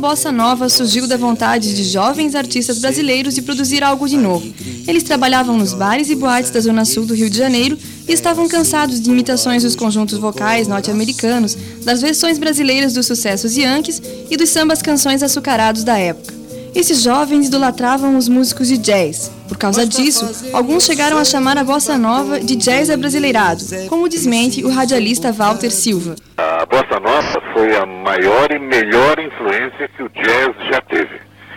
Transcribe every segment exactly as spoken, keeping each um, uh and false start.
bossa nova surgiu da vontade de jovens artistas brasileiros de produzir algo de novo. Eles trabalhavam nos bares e boates da zona sul do Rio de Janeiro e estavam cansados de imitações dos conjuntos vocais norte-americanos, das versões brasileiras dos sucessos yankees e dos sambas canções açucarados da época. Esses jovens idolatravam os músicos de jazz. Por causa disso, alguns chegaram a chamar a bossa nova de jazz abrasileirado, como desmente o radialista Walter Silva. A bossa nova foi a maior e melhor influência que o jazz já teve.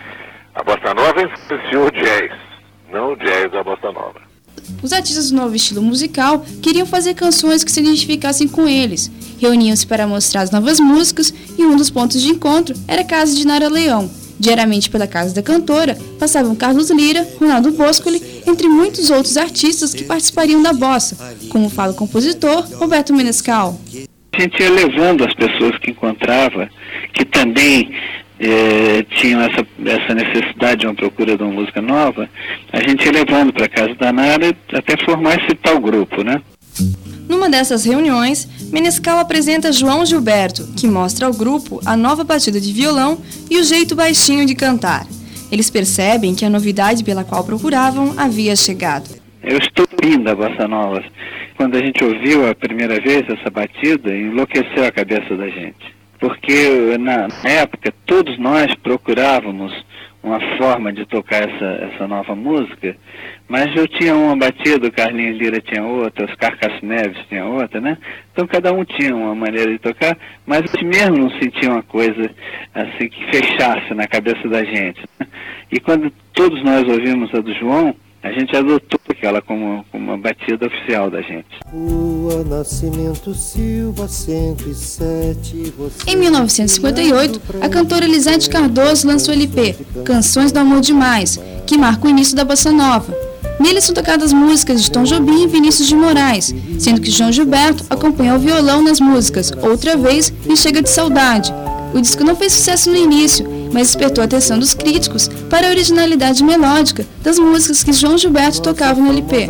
A bossa nova influenciou o jazz, não o jazz a bossa nova. Os artistas do novo estilo musical queriam fazer canções que se identificassem com eles. Reuniam-se para mostrar as novas músicas e um dos pontos de encontro era a casa de Nara Leão. Diariamente pela casa da cantora passavam Carlos Lyra, Ronaldo Boscoli, entre muitos outros artistas que participariam da bossa, como fala o compositor Roberto Menescal. A gente ia levando as pessoas que encontrava, que também eh, tinham essa, essa necessidade de uma procura de uma música nova, a gente ia levando para a casa da Nara até formar esse tal grupo, né? Numa dessas reuniões, Menescal apresenta João Gilberto, que mostra ao grupo a nova batida de violão e o jeito baixinho de cantar. Eles percebem que a novidade pela qual procuravam havia chegado. Eu estou ouvindo a bossa nova. Quando a gente ouviu a primeira vez essa batida, enlouqueceu a cabeça da gente. Porque na época todos nós procurávamos uma forma de tocar essa, essa nova música, mas eu tinha uma batida, o Carlinhos Lyra tinha outra, os Carcaço Neves tinha outra, né? Então cada um tinha uma maneira de tocar, mas a gente mesmo não sentia uma coisa assim que fechasse na cabeça da gente, né? E quando todos nós ouvimos a do João, a gente adotou aquela como, como uma batida oficial da gente. Rua Nascimento Silva, cento e sete. Em mil novecentos e cinquenta e oito, a cantora Elisete Cardoso lançou o L P Canções do Amor Demais, que marca o início da bossa nova. Nele são tocadas músicas de Tom Jobim e Vinícius de Moraes, sendo que João Gilberto acompanhou o violão nas músicas Outra Vez e Chega de Saudade. O disco não fez sucesso no início, mas despertou a atenção dos críticos para a originalidade melódica das músicas que João Gilberto tocava no L P.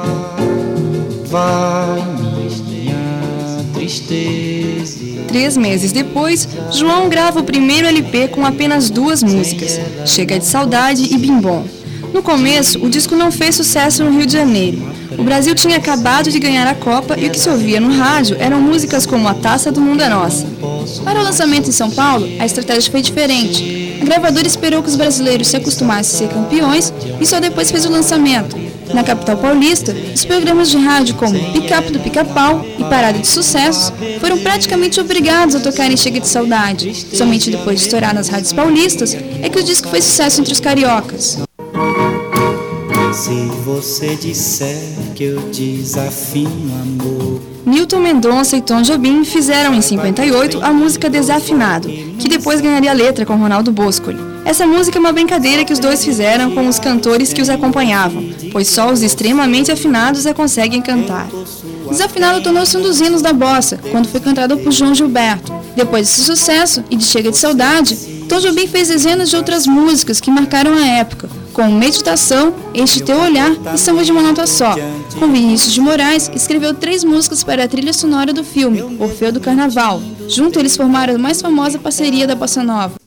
Três meses depois, João grava o primeiro L P com apenas duas músicas, Chega de Saudade e Bim Bom. No começo, o disco não fez sucesso no Rio de Janeiro. O Brasil tinha acabado de ganhar a Copa e o que se ouvia no rádio eram músicas como A Taça do Mundo é Nossa. Para o lançamento em São Paulo, a estratégia foi diferente. A gravadora esperou que os brasileiros se acostumassem a ser campeões e só depois fez o lançamento. Na capital paulista, os programas de rádio como Picapo do Pica-Pau e Parada de Sucessos foram praticamente obrigados a tocarem Chega de Saudade. Somente depois de estourar nas rádios paulistas é que o disco fez sucesso entre os cariocas. Se você disser que eu desafio amor. Nilton Mendonça e Tom Jobim fizeram em cinquenta e oito a música Desafinado, que depois ganharia letra com Ronaldo Boscoli. Essa música é uma brincadeira que os dois fizeram com os cantores que os acompanhavam, pois só os extremamente afinados a conseguem cantar. Desafinado tornou-se um dos hinos da bossa, quando foi cantado por João Gilberto. Depois desse sucesso e de Chega de Saudade, Tom Jobim fez dezenas de outras músicas que marcaram a época, como Meditação, Este Teu Olhar e Samba de uma Nota Só. Com Vinícius de Moraes, escreveu três músicas para a trilha sonora do filme Orfeu do Carnaval. Junto, eles formaram a mais famosa parceria da bossa nova.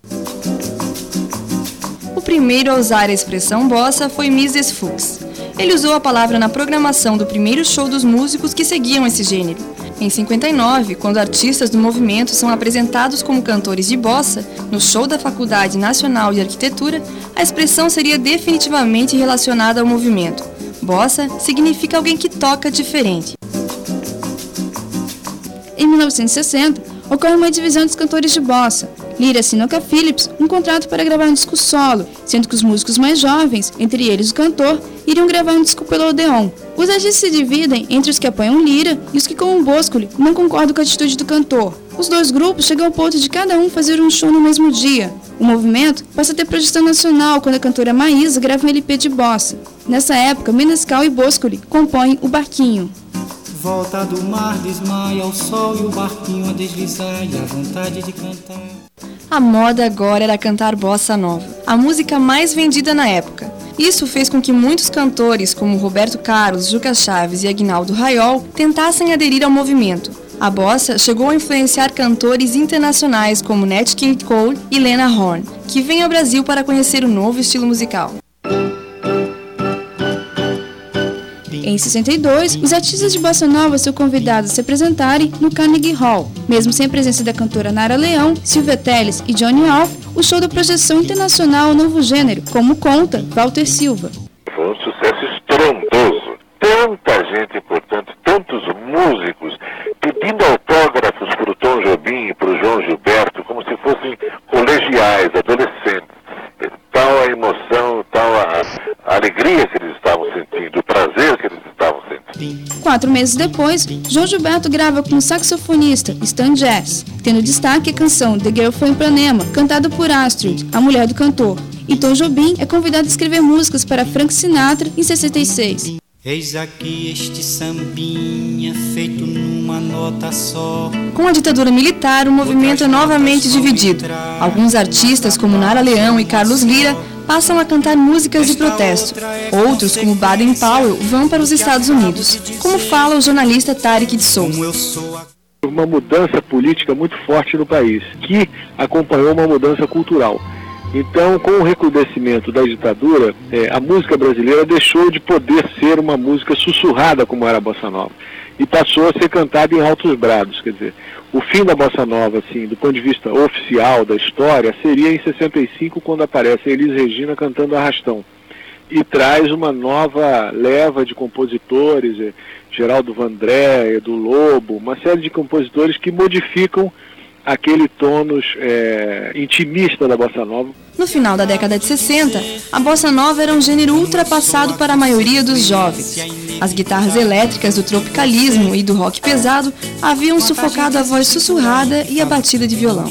O primeiro a usar a expressão bossa foi Mises Fux. Ele usou a palavra na programação do primeiro show dos músicos que seguiam esse gênero. Em cinquenta e nove, quando artistas do movimento são apresentados como cantores de bossa, no show da Faculdade Nacional de Arquitetura, a expressão seria definitivamente relacionada ao movimento. Bossa significa alguém que toca diferente. Em mil novecentos e sessenta, ocorre uma divisão dos cantores de bossa. Lyra assinou com a Philips um contrato para gravar um disco solo, sendo que os músicos mais jovens, entre eles o cantor, iriam gravar um disco pelo Odeon. Os artistas se dividem entre os que apoiam Lyra e os que, como o Boscoli, não concordam com a atitude do cantor. Os dois grupos chegam ao ponto de cada um fazer um show no mesmo dia. O movimento passa a ter projeção nacional quando a cantora Maísa grava um L P de bossa. Nessa época, Menescal e Boscoli compõem o Barquinho. Volta do mar, desmaia ao sol e o barquinho a deslizar e a vontade de cantar. A moda agora era cantar bossa nova, a música mais vendida na época. Isso fez com que muitos cantores, como Roberto Carlos, Juca Chaves e Aguinaldo Raiol, tentassem aderir ao movimento. A bossa chegou a influenciar cantores internacionais como Nat King Cole e Lena Horne, que vêm ao Brasil para conhecer o novo estilo musical. Em sessenta e dois, os artistas de bossa nova são convidados a se apresentarem no Carnegie Hall. Mesmo sem a presença da cantora Nara Leão, Silvia Telles e Johnny Alf, o show da projeção internacional ao novo gênero, como conta Walter Silva. Foi um sucesso estrondoso. Tanta gente importante, tantos músicos, pedindo autógrafos para o Tom Jobim e para o João Gilberto, como se fossem colegiais, adolescentes. Tal a emoção, tal a, a alegria que eles estavam sentindo, o prazer que eles estavam sentindo. Quatro meses depois, João Gilberto grava com o saxofonista Stan Getz, tendo destaque a canção The Girl from Ipanema, cantada por Astrid, a mulher do cantor. E Tom Jobim é convidado a escrever músicas para Frank Sinatra em sessenta e seis. Eis aqui este sambinha feito numa nota só. Com a ditadura militar, o movimento é novamente dividido. Alguns artistas, como Nara Leão e Carlos Lyra, passam a cantar músicas de protesto. Outros, como Baden Powell, vão para os Estados Unidos, como fala o jornalista Tarek de Souza. Uma mudança política muito forte no país, que acompanhou uma mudança cultural. Então, com o recrudescimento da ditadura, é, a música brasileira deixou de poder ser uma música sussurrada como era a bossa nova e passou a ser cantada em altos brados. Quer dizer, o fim da bossa nova, assim, do ponto de vista oficial da história, seria em sessenta e cinco, quando aparece a Elis Regina cantando Arrastão e traz uma nova leva de compositores, é, Geraldo Vandré, Edu Lobo, uma série de compositores que modificam aquele tônus é, intimista da bossa nova. No final da década de sessenta, a bossa nova era um gênero ultrapassado para a maioria dos jovens. As guitarras elétricas do tropicalismo e do rock pesado haviam sufocado a voz sussurrada e a batida de violão.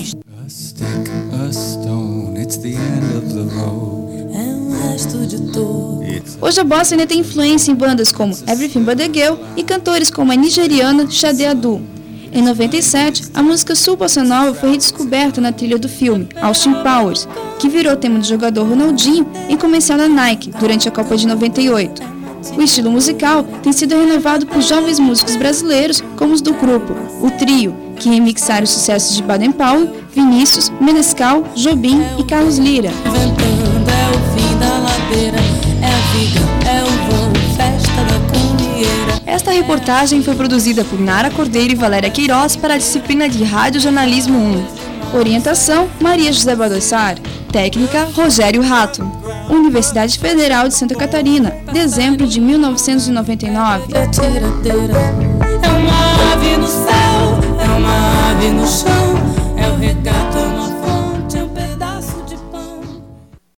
Hoje a bossa ainda tem influência em bandas como Everything But The Girl e cantores como a nigeriana Sade Adu. Em noventa e sete, a música Sul Bossa Nova foi redescoberta na trilha do filme Austin Powers, que virou tema do jogador Ronaldinho em comercial da Nike durante a Copa de noventa e oito. O estilo musical tem sido renovado por jovens músicos brasileiros como os do grupo, o Trio, que remixaram os sucessos de Baden Powell, Vinícius, Menescal, Jobim e Carlos Lyra. Inventando é o fim da ladeira, é a vida, é o voo, festa da cunheira. Esta reportagem foi produzida por Nara Cordeiro e Valéria Queiroz para a disciplina de Rádio Jornalismo um. Orientação, Maria José Badossar. Técnica, Rogério Rato. Universidade Federal de Santa Catarina, dezembro de mil novecentos e noventa e nove. É tiradeira, é uma